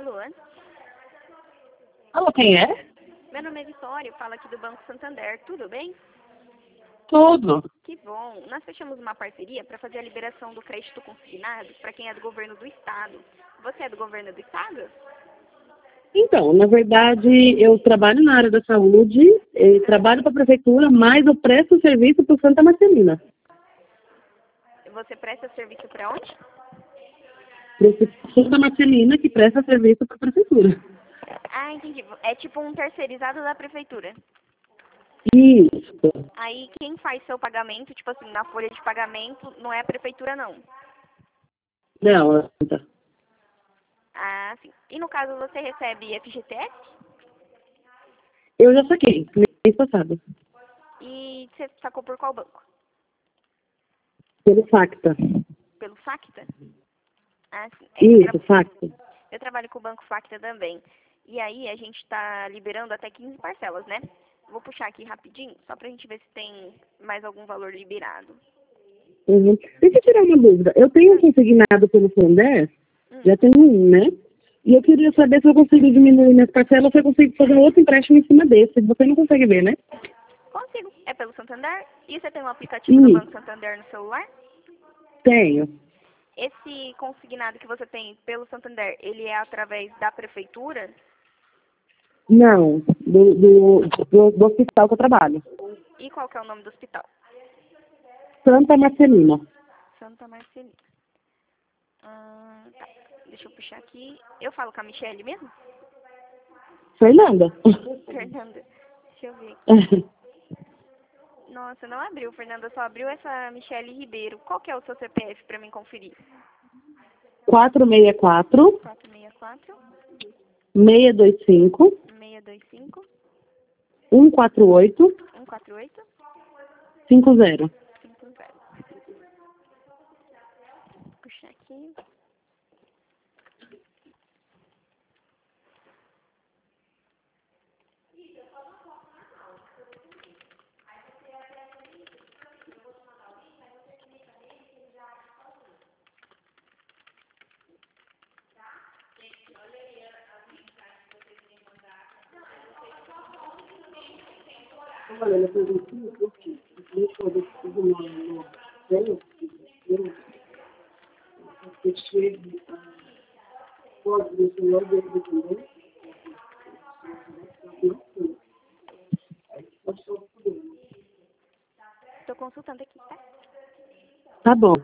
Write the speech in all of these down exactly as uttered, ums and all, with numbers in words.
Alô? Alô, quem é? Meu nome é Vitória, eu falo aqui do Banco Santander, tudo bem? Tudo. Que bom. Nós fechamos uma parceria para fazer a liberação do crédito consignado para quem é do governo do estado. Você é do governo do estado? Então, na verdade, eu trabalho na área da saúde, eu trabalho para a prefeitura, mas eu presto serviço para o Santa Marcelina. Você presta serviço para onde? Para Santa Marcelina, que presta serviço para a prefeitura. Ah, entendi. É tipo um terceirizado da prefeitura. Isso. Aí quem faz seu pagamento, tipo assim, na folha de pagamento, não é a prefeitura, não. Não, Ah, sim. E no caso você recebe F G T S? eu já saquei, mês passado, E você sacou por qual banco? pelo Facta. Pelo Facta? Ah, sim. É que eu, Isso, tra Facta. eu trabalho com o Banco Facta também. E aí a gente está liberando até quinze parcelas, né? Vou puxar aqui rapidinho, só pra gente ver se tem mais algum valor liberado. Uhum. Deixa eu tirar uma dúvida. Eu tenho consignado pelo Santander, Hum. já tem um, né? E eu queria saber se eu consigo diminuir minhas parcelas ou se eu consigo fazer um outro empréstimo em cima desse. Você não consegue ver, né? Consigo. É pelo Santander? E você tem um aplicativo do Sim, Banco Santander no celular? tenho. Esse consignado que você tem pelo Santander, ele é através da prefeitura? Não, do, do, do, do hospital que eu trabalho. E qual que é o nome do hospital? Santa Marcelina. Santa Marcelina. Hum, tá. Deixa eu puxar aqui. Eu falo com a Michelle mesmo? Fernanda. Fernanda. Deixa eu ver aqui. Nossa, não abriu, Fernanda. Só abriu essa Michelle Ribeiro. Qual que é o seu C P F pra mim conferir? quatro seis quatro, quatro seis quatro, seis dois cinco, seis dois cinco, um quatro oito, um quatro oito, cinco zero. cinco zero. Puxar aqui. Tô consultando aqui, tá? Tá bom.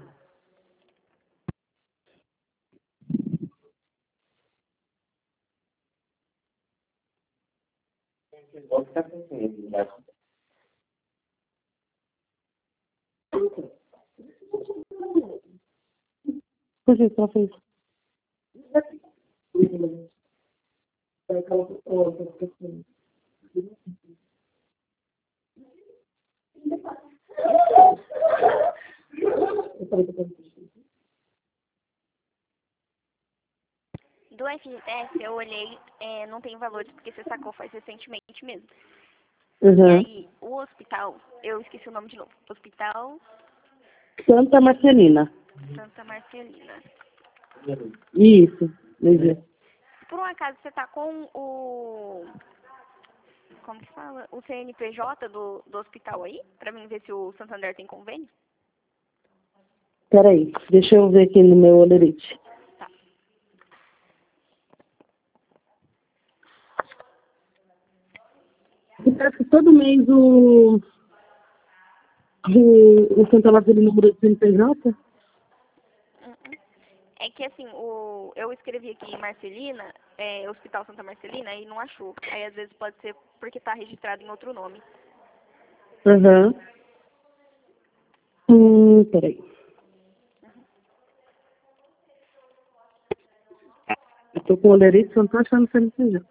Por que você fez? Do F G T S eu olhei, é, não tem valores porque você sacou faz recentemente mesmo. E Uhum. aí, o hospital, eu esqueci o nome de novo. Hospital Santa Marcelina. Santa Marcelina. Isso. Beleza. Por um acaso você tá com o... Como que fala? O C N P J do, do hospital aí? Pra mim ver se o Santander tem convênio? Peraí, deixa eu ver aqui no meu olerite. Tá. Parece que todo mês o, o, o Santa Marcelina muda de C N P J? Uh-uh. É que assim, o, eu escrevi aqui Marcelina, é, Hospital Santa Marcelina, e não achou. Aí às vezes pode ser porque tá registrado em outro nome. Aham. Hum, peraí. Eu tô com o olerite, só não tô achando C N P J.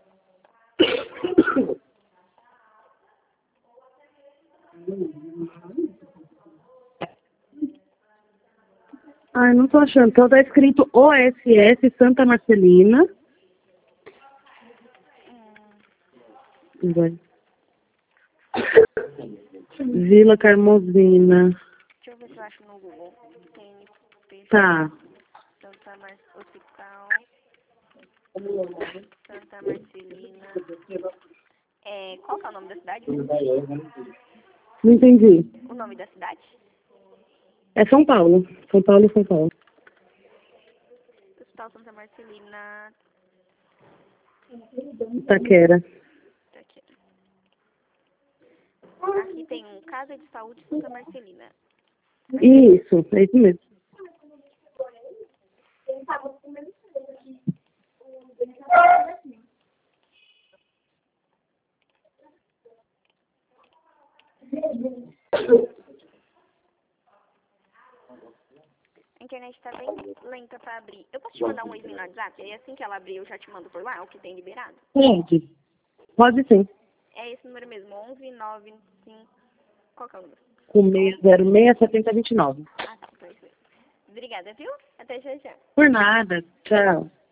Ai, não tô achando. Então tá escrito O S S Santa Marcelina. Vai. Vila Carmozina. Deixa eu ver se eu acho no Google. C N P J Tá. Santa Mar Hospital Santa Marcelina. É, qual que é o nome da cidade? Não entendi. O nome da cidade? É São Paulo. São Paulo, São Paulo. Hospital Santa Marcelina. Itaquera. Tá aqui. Aqui tem um Casa de Saúde Santa Marcelina. Isso, é isso mesmo. A internet tá bem lenta pra abrir. Eu posso te mandar um oizinho no WhatsApp? Aí assim que ela abrir, eu já te mando por lá, o que tem liberado? Pode. Pode sim. É esse número mesmo, onze nove cinco. Qual que é o número? Com zero seis sete zero dois nove. Ah, tá, então é isso mesmo. Obrigada, viu? Até já já. Por nada. Tchau.